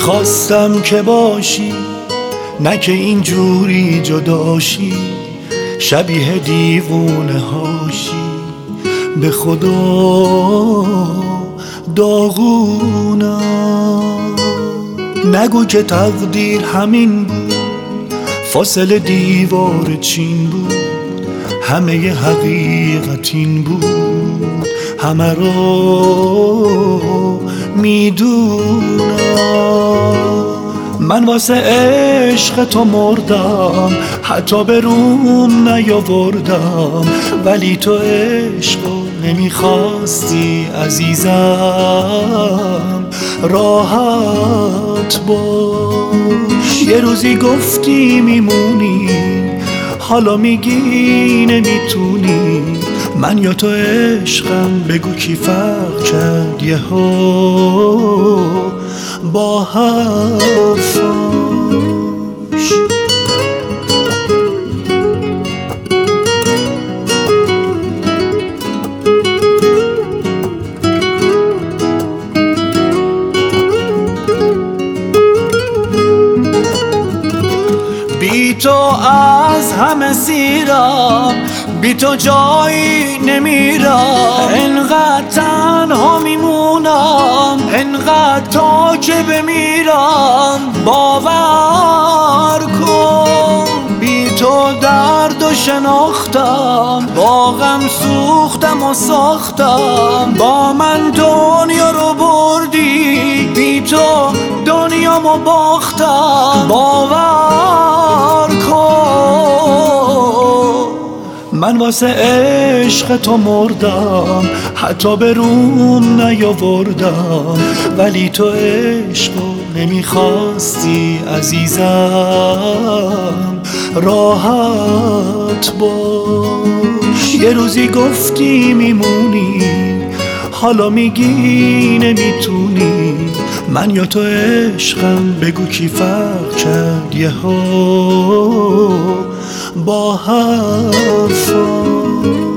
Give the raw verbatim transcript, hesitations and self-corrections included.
میخواستم که باشی، نه که اینجوری جداشی، شبیه دیوونه هاشی. به خدا داغونم. نگو که تقدیر همین بود، فاصله دیوار چین بود، همه حقیقت این بود، همه رو میدونم. من واسه عشق تو مردم، حتی به روم نیاوردم، ولی تو عشقو نمیخواستی عزیزم. راحت باش، یه روزی گفتی میمونی، حالا میگی نمیتونی. من یا تو عشقم، بگو کی فرق کرد یهو با حرفاش. بی تو از همه سیرم، بی تو جایی نمیرم، انقدر تنها میمونم، انقدر تا که بمیرم. باور کن بی تو درد و شناختم، با غم سوختم و ساختم. با من دنیا رو بردی، بی تو دنیامو باختم. باور کن من واسه عشق تو مردم، حتی به روم نیاوردم، ولی تو عشقو نمیخواستی عزیزم. راحت باش، یه روزی گفتی میمونی، حالا میگی نمیتونی. من یا تو عشقم، بگو کی فرق کرد یهو با حرفا.